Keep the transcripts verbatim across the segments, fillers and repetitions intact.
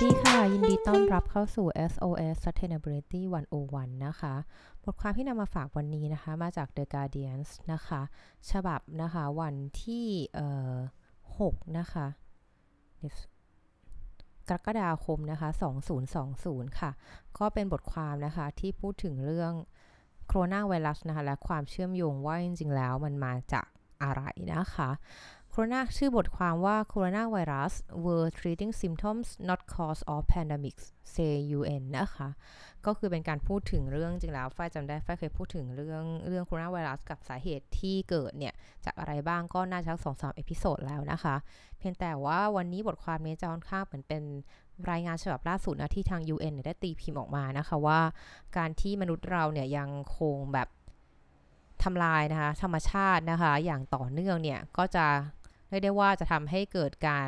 ดีค่ะยินดีต้อนรับเข้าสู่ เอส โอ เอส Sustainability หนึ่งศูนย์หนึ่ง นะคะบทความที่นำมาฝากวันนี้นะคะมาจาก The Guardian นะคะฉบับนะคะวันที่เอ่อหกนะคะกรกฎาคมนะคะสองพันยี่สิบค่ะก็เป็นบทความนะคะที่พูดถึงเรื่องโคโรนาไวรัสนะคะและความเชื่อมโยงว่าจริงๆแล้วมันมาจากอะไรนะคะโคโรนาชื่อบทความว่า Coronavirus were treating symptoms not cause of pandemics say ยู เอ็น นะคะก็คือเป็นการพูดถึงเรื่องจริงแล้วฝ้ายจำได้ฝ้ายเคยพูดถึงเรื่องเรื่องโคโรนาไวรัสกับสาเหตุที่เกิดเนี่ยจากอะไรบ้างก็น่าจะสองสามเอพิโซดแล้วนะคะเพียงแต่ว่าวันนี้บทความนี้จะค่อนข้างเหมือนเป็นรายงานฉบับล่าสุดนะที่ทาง ยู เอ็น เนี่ยได้ตีพิมพ์ออกมานะคะว่าการที่มนุษย์เราเนี่ยยังคงแบบทำลายนะคะธรรมชาตินะคะอย่างต่อเนื่องเนี่ยก็จะเรียกได้ว่าจะทำให้เกิดการ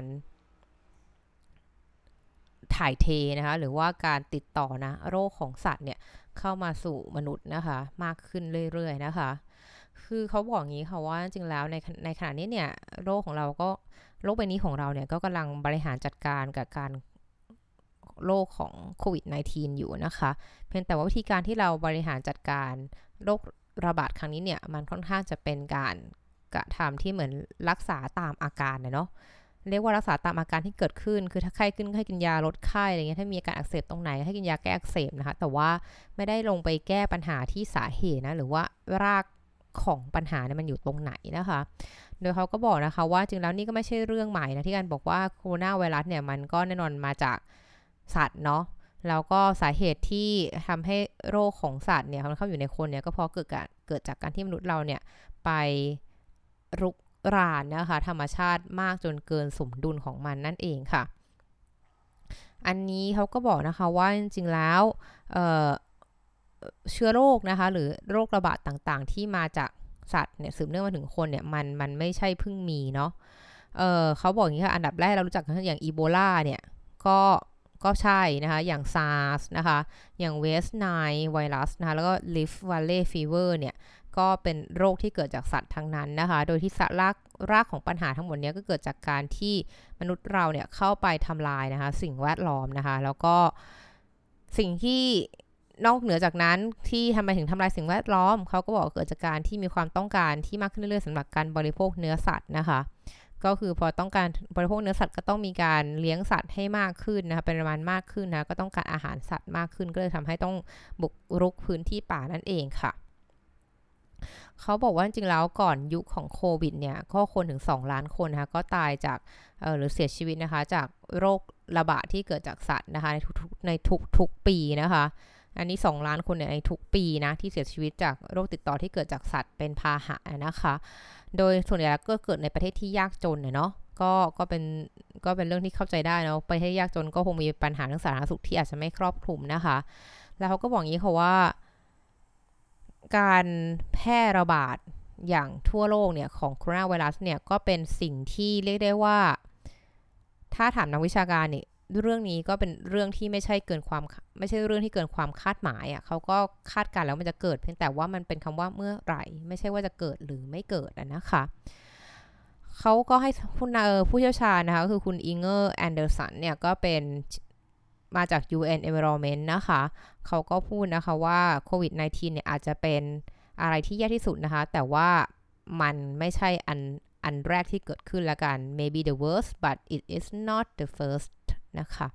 ถ่ายเทนะคะหรือว่าการติดต่อนะโรคของสัตว์เนี่ยเข้ามาสู่มนุษย์นะคะมากขึ้นเรื่อยๆนะคะคือเขาบอกอย่างนี้ค่ะว่าจริงๆแล้วในในขณะนี้เนี่ยโรคของเราก็โรคใบนี้ของเราเนี่ยก็กำลังบริหารจัดการกับการโรคของโควิด สิบเก้า อยู่นะคะเพียงแต่ว่าวิธีการที่เราบริหารจัดการโรคระบาดครั้งนี้เนี่ยมันค่อนข้างจะเป็นการกระทำที่เหมือนรักษาตามอาการนะเนาะเรียกว่ารักษาตามอาการที่เกิดขึ้นคือถ้าไข้ขึ้นให้กินยาลดไข้อะไรเงี้ยถ้ามีอาการอักเสบตรงไหนให้กินยาแก้อักเสบนะคะแต่ว่าไม่ได้ลงไปแก้ปัญหาที่สาเหตุนะหรือว่ารากของปัญหาเนี่ยมันอยู่ตรงไหนนะคะโดยเขาก็บอกนะคะว่าจริงแล้วนี่ก็ไม่ใช่เรื่องใหม่นะที่การบอกว่าโคโรนาไวรัสเนี่ยมันก็แน่นอนมาจากสัตว์เนาะแล้วก็สาเหตุที่ทำให้โรคของสัตว์เนี่ยมันเข้าอยู่ในคนเนี่ยก็เพราะเกิดการเกิดจากการที่มนุษย์เราเนี่ยไปรุกรานนะคะธรรมชาติมากจนเกินสมดุลของมันนั่นเองค่ะอันนี้เขาก็บอกนะคะว่าจริงๆแล้วเเชื้อโรคนะคะหรือโรคระบาดต่างๆที่มาจากสัตว์เนี่ยสืบเนื่องมาถึงคนเนี่ยมันมันไม่ใช่เพิ่งมีเนาะเเขาบอกอย่างนี้ค่ะอันดับแรกเรารู้จักกันอย่างอีโบลาเนี่ยก็ก็ใช่นะคะอย่าง SARS นะคะอย่างเวสไนล์ไวรัสนะคะแล้วก็ Rift Valley Fever เนี่ยก็เป็นโรคที่เกิดจากสัตว์ทั้งนั้นนะคะโดยที่รากรากของปัญหาทั้งหมดนี้ก็เกิดจากการที่มนุษย์เราเนี่ยเข้าไปทำลายนะคะสิ่งแวดล้อมนะคะแล้วก็สิ่งที่นอกเหนือจากนั้นที่ทำไมถึงทำลายสิ่งแวดล้อมเขาก็บอกเกิดจากการที่มีความต้องการที่มากขึ้นเรื่อยๆสำหรับการบริโภคเนื้อสัตว์นะคะก็คือพอต้องการบริโภคเนื้อสัตว์ก็ต้องมีการเลี้ยงสัตว์ให้มากขึ้นนะคะปริมาณมากขึ้นนะก็ต้องการอาหารสัตว์มากขึ้นก็เลยทำให้ต้องบุกรุกพื้นที่ป่านั่นเองค่ะเขาบอกว่าจริงๆแล้วก่อนยุคของโควิดเนี่ยก็คนถึงสองล้านคนนะคะก็ตายจากหรือเสียชีวิตนะคะจากโรคระบาดที่เกิดจากสัตว์นะคะในทุกๆในทุกๆปีนะคะอันนี้สองล้านคนเนี่ยในทุกปีนะที่เสียชีวิตจากโรคติดต่อที่เกิดจากสัตว์เป็นพาหะนะคะโดยส่วนใหญ่ก็เกิดในประเทศที่ยากจนเนาะก็ก็เป็นก็เป็นเรื่องที่เข้าใจได้เนาะประเทศยากจนก็คงมีปัญหาทางสาธารณสุขที่อาจจะไม่ครอบคลุมนะคะแล้วเขาก็บอกอย่างนี้ค่ะว่าการแพร่ระบาดอย่างทั่วโลกเนี่ยของโคโรนาไวรัสเนี่ยก็เป็นสิ่งที่เรียกได้ว่าถ้าถามนักวิชาการเนี่ยเรื่องนี้ก็เป็นเรื่องที่ไม่ใช่เกินความไม่ใช่เรื่องที่เกินความคาดหมายอ่ะเขาก็คาดการแล้วมันจะเกิดเพียงแต่ว่ามันเป็นคำว่าเมื่อไหร่ไม่ใช่ว่าจะเกิดหรือไม่เกิดนะคะเขาก็ให้ผู้ผู้เชี่ยวชาญนะคะคือคุณอิงเกอร์แอนเดอร์สันเนี่ยก็เป็นมาจาก ยู เอ็น Environment นะคะเขาก็พูดนะคะว่าโควิด สิบเก้า เนี่ยอาจจะเป็นอะไรที่แย่ที่สุดนะคะแต่ว่ามันไม่ใช่อันอันแรกที่เกิดขึ้นละกัน maybe the worst but it is not the first นะคะ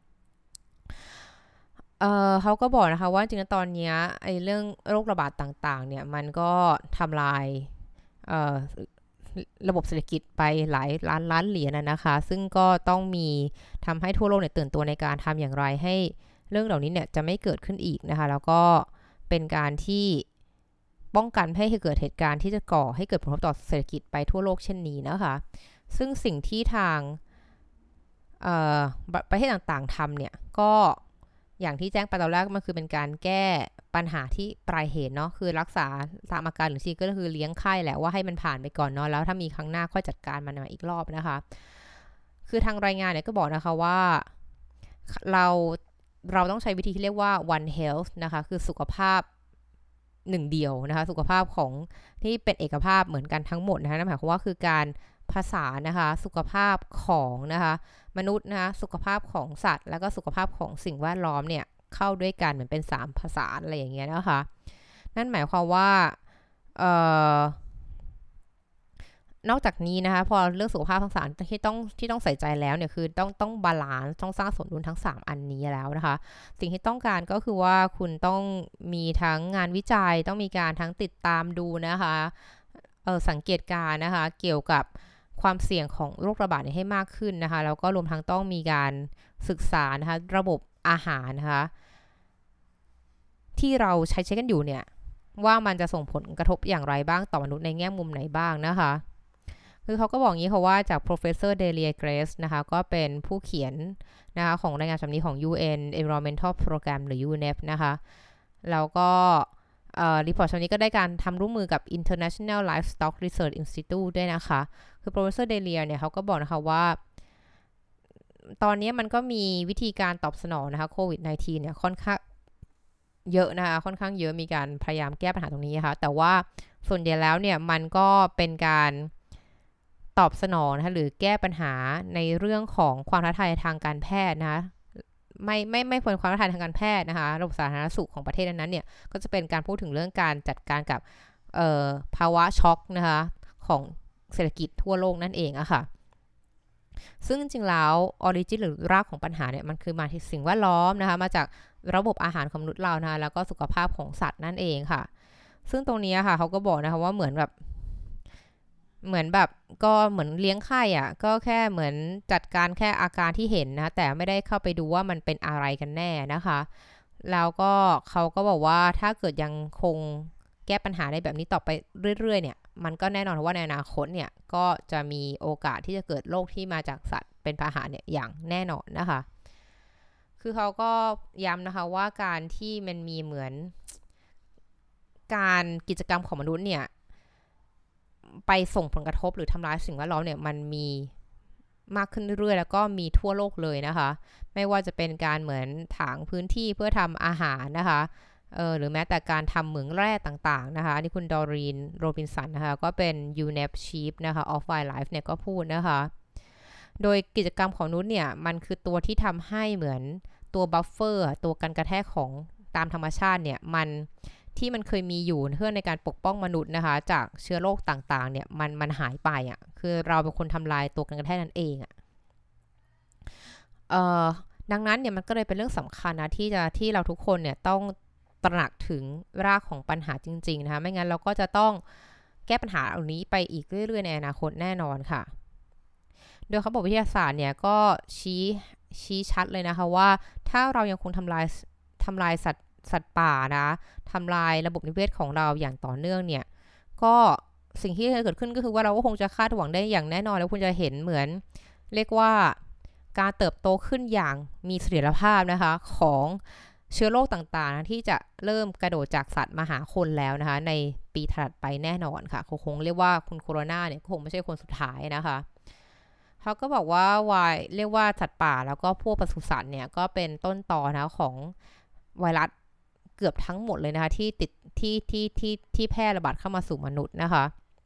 เเขาก็บอกนะคะว่าจริงๆตอนนี้ไอ้เรื่องโรคระบาดต่างๆเนี่ยมันก็ทำลายระบบเศรษฐกิจไปหลายล้านล้านเหรียญนะคะซึ่งก็ต้องมีทำให้ทั่วโลกเนี่ยตื่นตัวในการทำอย่างไรให้เรื่องเหล่านี้เนี่ยจะไม่เกิดขึ้นอีกนะคะแล้วก็เป็นการที่ป้องกันไม่ให้เกิดเหตุการณ์ที่จะก่อให้เกิดผลกระทบต่อเศรษฐกิจไปทั่วโลกเช่นนี้นะคะซึ่งสิ่งที่ทางประเทศต่างๆทำเนี่ยก็อย่างที่แจ้งไปตอนแรกมันคือเป็นการแก้ปัญหาที่ปลายเหตุเนาะคือรักษาตามอาการหรือชีก็คือเลี้ยงไข้แหละว่าให้มันผ่านไปก่อนเนาะแล้วถ้ามีครั้งหน้าค่อยจัดการมันมาอีกรอบนะคะคือทางรายงานเนี่ยก็บอกนะคะว่าเราเราต้องใช้วิธีที่เรียกว่า one health นะคะคือสุขภาพหนึ่งเดียวนะคะสุขภาพของที่เป็นเอกภาพเหมือนกันทั้งหมดนะคะนั่นหมายความว่าคือการผสานนะคะสุขภาพของนะคะมนุษย์นะคะสุขภาพของสัตว์แล้วก็สุขภาพของสิ่งแวดล้อมเนี่ยเข้าด้วยกันเหมือนเป็นสามผสานอะไรอย่างเงี้ยนะคะนั่นหมายความว่าเอ่อนอกจากนี้นะคะพอเรื่องสุขภาพทั้งสามที่ต้องที่ต้องใส่ใจแล้วเนี่ยคือต้องต้องบาลานซ์ต้องสร้างสมดุลทั้งสามอันนี้แล้วนะคะสิ่งที่ต้องการก็คือว่าคุณต้องมีทั้งงานวิจัยต้องมีการทั้งติดตามดูนะคะเออสังเกตการนะคะเกี่ยวกับความเสี่ยงของโรคระบาดให้มากขึ้นนะคะแล้วก็รวมทั้งต้องมีการศึกษานะคะระบบอาหารนะคะที่เราใช้ใช้กันอยู่เนี่ยว่ามันจะส่งผลกระทบอย่างไรบ้างต่อมนุษย์ในแง่มุมไหนบ้างนะคะคือเขาก็บอกงี้ค่ะว่าจาก professor Delia Grace นะคะก็เป็นผู้เขียนนะคะของรายงานฉบับนี้ของ ยู เอ็น Environmental Program หรือ ยู เอ็น อี พี นะคะแล้วก็รีพอร์ตฉบับนี้ก็ได้การทำร่วมมือกับ International Livestock Research Institute ด้วยนะคะคือ professor Delia เนี่ยเขาก็บอกนะคะว่าตอนนี้มันก็มีวิธีการตอบสนองนะคะโควิด สิบเก้า เนี่ยค่อนข้างเยอะนะคะค่อนข้างเยอะมีการพยายามแก้ปัญหาตรงนี้นะคะแต่ว่าส่วนใหญ่แล้วเนี่ยมันก็เป็นการตอบสนองนะคะหรือแก้ปัญหาในเรื่องของความท้าทายทางการแพทย์นะคะไม่ไม่ไม่ควรความท้าทายทางการแพทย์นะคะระบบสาธารณสุขของประเทศนั้นเนี่ยก็จะเป็นการพูดถึงเรื่องการจัดการกับภาวะช็อกนะคะของเศรษฐกิจทั่วโลกนั่นเองอะค่ะซึ่งจริงๆแล้วออริจินหรือรากของปัญหาเนี่ยมันคือมาจากสิ่งแวดล้อมนะคะมาจากระบบอาหารของมนุษย์เรานะคะแล้วก็สุขภาพของสัตว์นั่นเองค่ะซึ่งตรงนี้ค่ะเขาก็บอกนะคะว่าเหมือนแบบเหมือนแบบก็เหมือนเลี้ยงไข้อ่ะก็แค่เหมือนจัดการแค่อาการที่เห็นนะแต่ไม่ได้เข้าไปดูว่ามันเป็นอะไรกันแน่นะคะแล้วก็เขาก็บอกว่าถ้าเกิดยังคงแก้ปัญหาได้แบบนี้ต่อไปเรื่อยๆเนี่ยมันก็แน่นอนว่าในอนาคตเนี่ยก็จะมีโอกาสที่จะเกิดโรคที่มาจากสัตว์เป็นพาหะเนี่ยอย่างแน่นอนนะคะคือเขาก็ย้ำนะคะว่าการที่มันมีเหมือนการกิจกรรมของมนุษย์เนี่ยไปส่งผลกระทบหรือทำร้ายสิ่งแวดล้อมเนี่ยมันมีมากขึ้นเรื่อยๆแล้วก็มีทั่วโลกเลยนะคะไม่ว่าจะเป็นการเหมือนถางพื้นที่เพื่อทำอาหารนะคะเออหรือแม้แต่การทำเหมืองแร่ต่างๆนะคะนี่คุณดอรีนโรบินสันนะคะก็เป็น ยู เอ็น อี พี Chief นะคะ of Wildlife เนี่ยก็พูดนะคะโดยกิจกรรมของนุชเนี่ยมันคือตัวที่ทำให้เหมือนตัวบัฟเฟอร์ตัวกันกระแทกของตามธรรมชาติเนี่ยมันที่มันเคยมีอยู่เพื่อในการปกป้องมนุษย์นะคะจากเชื้อโรคต่างๆเนี่ยมันมันหายไปอ่ะคือเราเป็นคนทำลายตัวกันกระแทกนั่นเองอ่ะเอ่อดังนั้นเนี่ยมันก็เลยเป็นเรื่องสำคัญนะที่จะที่เราทุกคนเนี่ยต้องตระหนักถึงรากของปัญหาจริงๆนะคะไม่งั้นเราก็จะต้องแก้ปัญหาเหล่านี้ไปอีกเรื่อยๆในอนาคตแน่นอนค่ะโดยเขาบอกวิทยาศาสตร์เนี่ยก็ชี้ชี้ชัดเลยนะคะว่าถ้าเรายังคงทำลายทำลายสัตว์สัตว์ป่านะทำลายระบบนิเวศของเราอย่างต่อเนื่องเนี่ยก็สิ่งที่จะเกิดขึ้นก็คือว่าเราก็คงจะคาดหวังได้อย่างแน่นอนแล้วคุณจะเห็นเหมือนเรียกว่าการเติบโตขึ้นอย่างมีเสถียรภาพนะคะของเชื้อโรคต่างๆที่จะเริ่มกระโดดจากสัตว์มาหาคนแล้วนะคะในปีถัดไปแน่นอนค่ะคงเรียกว่าคุณโคโรนาเนี่ยคงไม่ใช่คนสุดท้ายนะคะเขาก็บอกว่าวายเรียกว่าสัตว์ป่าแล้วก็พวกปศุสัตว์เนี่ยก็เป็นต้นตอนะของไวรัสเกือบทั้งหมดเลยนะคะที่ติดที่ที่ที่ที่แพร่ระบาดเข้ามาสู่มนุษย์นะคะ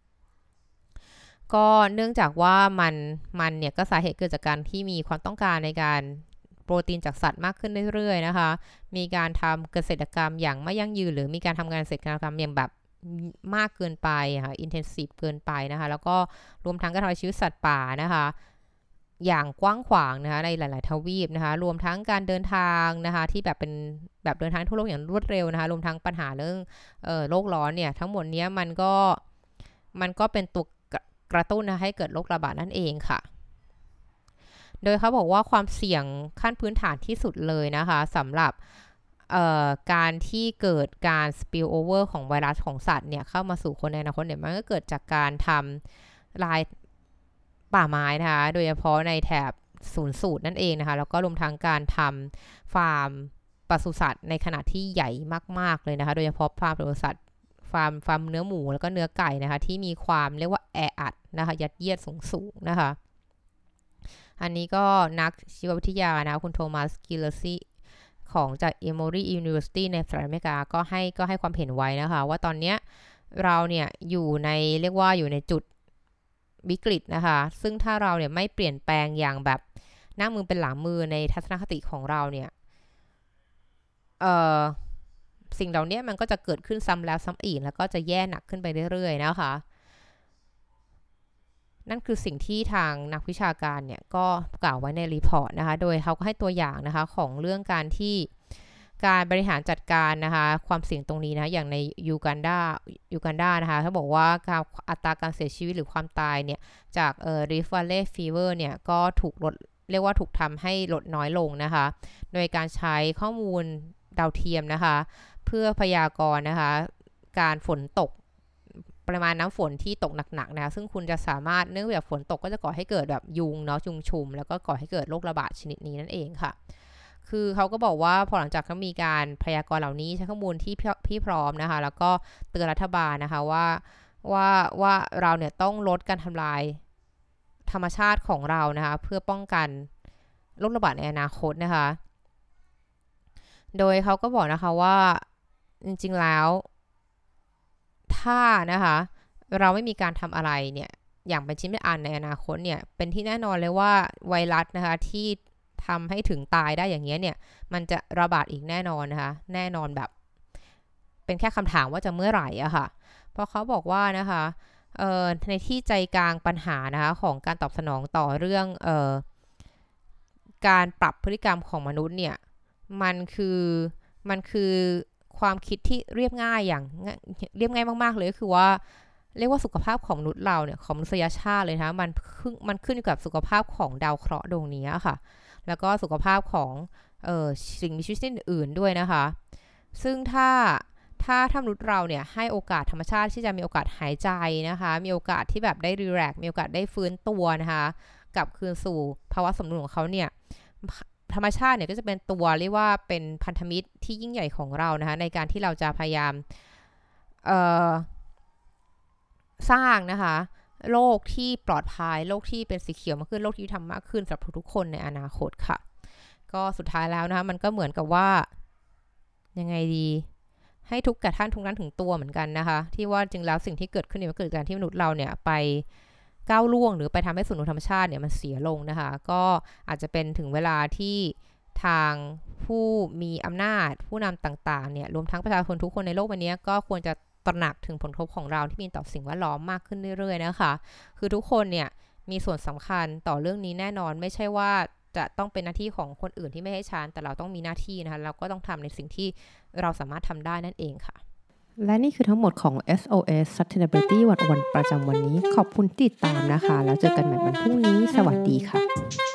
ก็เนื่องจากว่ามันมันเนี่ยก็สาเหตุเกิดจากการที่มีความต้องการในการโปรตีนจากสัตว์มากขึ้นเรื่อยๆนะคะมีการทำเกษตรกรรมอย่างไม่ยั่งยืนหรือมีการทำงานเกษตรกรรมอย่างแบบมากเกินไปค่ะอินเทนซีฟเกินไปนะคะแล้วก็รวมทั้งการทำลายชีวิตสัตว์ป่านะคะอย่างกว้างขวางนะคะในหลายๆทวีปนะคะรวมทั้งการเดินทางนะคะที่แบบเป็นแบบเดินทางทั่วโลกอย่างรวดเร็วนะคะรวมทั้งปัญหาเรื่องเอ่อโลกร้อนเนี่ยทั้งหมดนี้มันก็มันก็เป็นตัวกระตุ้นนะให้เกิดโรคระบาดนั่นเองค่ะโดยเขาบอกว่าความเสี่ยงขั้นพื้นฐานที่สุดเลยนะคะสำหรับการที่เกิดการ spill over ของไวรัสของสัตว์เนี่ยเข้ามาสู่คนในอนาคตเนี่ยมันก็เกิดจากการทำลายป่าไม้นะคะโดยเฉพาะในแถบศูนย์สูตรนั่นเองนะคะแล้วก็รวมทั้งการทำฟาร์มปศุสัตว์ในขนาดที่ใหญ่มากๆเลยนะคะโดยเฉพาะฟาร์มปศุสัตว์ฟาร์มฟาร์มเนื้อหมูแล้วก็เนื้อไก่นะคะที่มีความเรียกว่าแออัดนะคะยัดเยียดสูงๆนะคะอันนี้ก็นักชีววิทยานะคุณโทมัสกิลเลซี่ของจาก Emory University ในสหรัฐอเมริกาก็ให้ก็ให้ความเห็นไว้นะคะว่าตอนนี้เราเนี่ยอยู่ในเรียกว่าอยู่ในจุดวิกฤตนะคะซึ่งถ้าเราเนี่ยไม่เปลี่ยนแปลงอย่างแบบหน้ามือเป็นหลังมือในทัศนคติของเราเนี่ยเอ่อสิ่งเหล่านี้มันก็จะเกิดขึ้นซ้ำแล้วซ้ำอีกแล้วก็จะแย่หนักขึ้นไปเรื่อยๆนะคะนั่นคือสิ่งที่ทางนักวิชาการเนี่ยก็กล่าวไว้ในรีพอร์ตนะคะโดยเขาก็ให้ตัวอย่างนะคะของเรื่องการที่การบริหารจัดการนะคะความเสี่ยงตรงนี้นะอย่างในยูกันดายูกันดานะคะเขาบอกว่าการอัตราการเสียชีวิตหรือความตายเนี่ยจากเอ่อริฟต์วัลเลย์ฟีเวอร์เนี่ยก็ถูกลดเรียกว่าถูกทำให้ลดน้อยลงนะคะโดยการใช้ข้อมูลดาวเทียมนะคะเพื่อพยากรณ์นะคะการฝนตกปริมาณน้ำฝนที่ตกหนักๆนะคะซึ่งคุณจะสามารถเนื่องจากฝนตกก็จะก่อให้เกิดแบบยุงเนาะจุงชุมแล้วก็ก่อให้เกิดโรคระบาดชนิดนี้นั่นเองค่ะคือเขาก็บอกว่าพอหลังจากเขามีการพยากรณ์เหล่านี้ใช้ข้อมูลที่พี่พร้อมนะคะแล้วก็เตือนรัฐบาลนะคะว่าว่าว่าเราเนี่ยต้องลดการทำลายธรรมชาติของเรานะคะเพื่อป้องกันโรคระบาดในอนาคตนะคะโดยเขาก็บอกนะคะว่าจริงๆแล้วถ้านะคะเราไม่มีการทำอะไรเนี่ยอย่างเป็นชิ้นเป็นอันในอนาคตเนี่ยเป็นที่แน่นอนเลยว่าไวรัสนะคะที่ทำให้ถึงตายได้อย่างเงี้ยเนี่ยมันจะระบาดอีกแน่นอนนะคะแน่นอนแบบเป็นแค่คำถามว่าจะเมื่อไหร่อะค่ะเพราะเขาบอกว่านะคะเอ่อในที่ใจกลางปัญหานะคะของการตอบสนองต่อเรื่องเอ่อการปรับพฤติกรรมของมนุษย์เนี่ยมันคือมันคือความคิดที่เรียบง่ายอย่างเรียบง่ายมากๆเลยก็คือว่าเรียกว่าสุขภาพของมนุษย์เราเนี่ยของมนุษยชาติเลยนะคะมันขึ้นมันขึ้นอยู่กับสุขภาพของดาวเคราะห์ดวงนี้ค่ะแล้วก็สุขภาพของเอ่อสิ่งมีชีวิตอื่นๆด้วยนะคะซึ่งถ้าถ้าถ้ามนุษย์เราเนี่ยให้โอกาสธรรมชาติที่จะมีโอกาสหายใจนะคะมีโอกาสที่แบบได้รีแลกซ์มีโอกาสได้ฟื้นตัวนะคะกลับคืนสู่ภาวะสมดุลของเขาเนี่ยธรรมชาติเนี่ยก็จะเป็นตัวเรียกว่าเป็นพันธมิตรที่ยิ่งใหญ่ของเรานะคะในการที่เราจะพยายามเอ่อสร้างนะคะโลกที่ปลอดภัยโลกที่เป็นสีเขียวมากขึ้นโลกที่ทำมากขึ้นสำหรับทุกๆคนในอนาคตค่ะก็สุดท้ายแล้วนะคะมันก็เหมือนกับว่ายังไงดีให้ทุกกระท่านทุกนั้นถึงตัวเหมือนกันนะคะที่ว่าจริงแล้วสิ่งที่เกิดขึ้นเนี่ยมันเกิดจากที่มนุษย์เราเนี่ยไปก้าวล่วงหรือไปทำให้สมดุลธรรมชาติเนี่ยมันเสียลงนะคะก็อาจจะเป็นถึงเวลาที่ทางผู้มีอำนาจผู้นำต่างๆเนี่ยรวมทั้งประชาชนทุกคนในโลกใบนี้ก็ควรจะตระหนักถึงผลกระทบของเราที่มีต่อสิ่งแวดล้อมมากขึ้นเรื่อยๆนะคะคือทุกคนเนี่ยมีส่วนสำคัญต่อเรื่องนี้แน่นอนไม่ใช่ว่าจะต้องเป็นหน้าที่ของคนอื่นที่ไม่ให้ฉันแต่เราต้องมีหน้าที่นะคะเราก็ต้องทำในสิ่งที่เราสามารถทำได้นั่นเองค่ะและนี่คือทั้งหมดของ เอส โอ เอส Sustainability วันวันประจำวันนี้ขอบคุณที่ติดตามนะคะแล้วเจอกันใหม่วันพรุ่งนี้สวัสดีค่ะ